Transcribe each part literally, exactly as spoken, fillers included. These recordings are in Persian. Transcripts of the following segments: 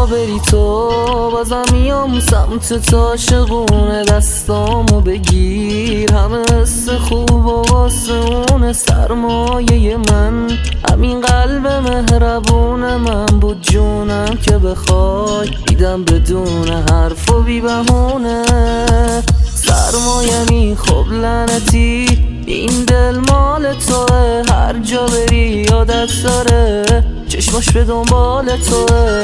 بری تو بازم میام سمت تا عاشقونه، دستامو بگیر همه حس خوب و واسه اون سرمایه من. همین قلب مهربون من بود جونم که بخوای دیدم بدون حرف و بی بهونه. سرمایمی خب لعنتی این دل مال توه، هر جا بری یادت داره چشماش به دنبال توه.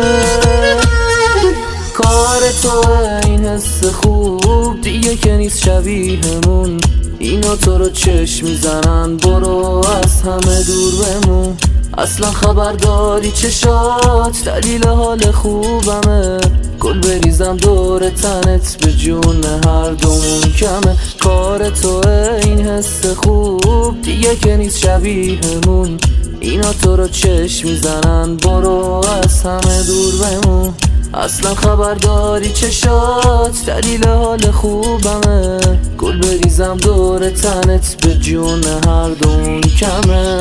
کار توه این حس خوب دیگه که نیست شبیهمون، اینا تو رو چشم میزنن برو از همه دور بمون. اصلا خبر داری چشات دلیل حال خوبمه، گل بریزم دور تنت به جون هر دومون کمه. کار توه این حس خوب دیگه که نیست شبیهمون، اینا تو رو چشم میزنن برو از همه دور بمون. اصلا خبر داری چشات دلیل حال خوبمه، گل بریزم دور تنت به جون هر دومون کمه.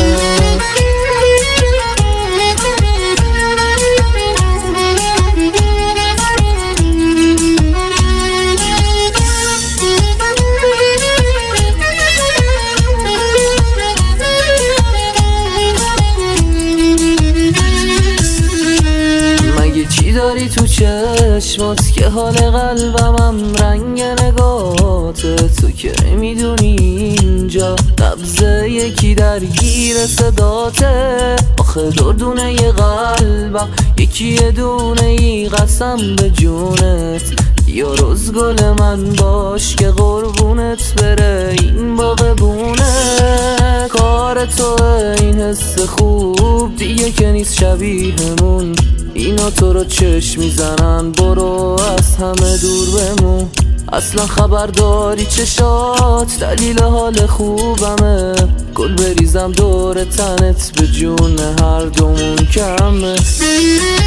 چی داری تو چشمات که حال قلبمم رنگ نگاته؟ تو که میدونی اینجا قبضه یکی درگیر صداته. آخه دردونه ی قلبم یکی یه دونه ای قسم به جونت، یا روز گل من باش که قربونت بره این باغبونه. کار توه این حس خوب دیگه که نیست شبیهمون، اینا تو رو چشم میزنن برو از همه دور بمون. اصلا خبر داری چشات دلیل حال خوبمه، گل بریزم دور تنت به جون هر دومون کمه.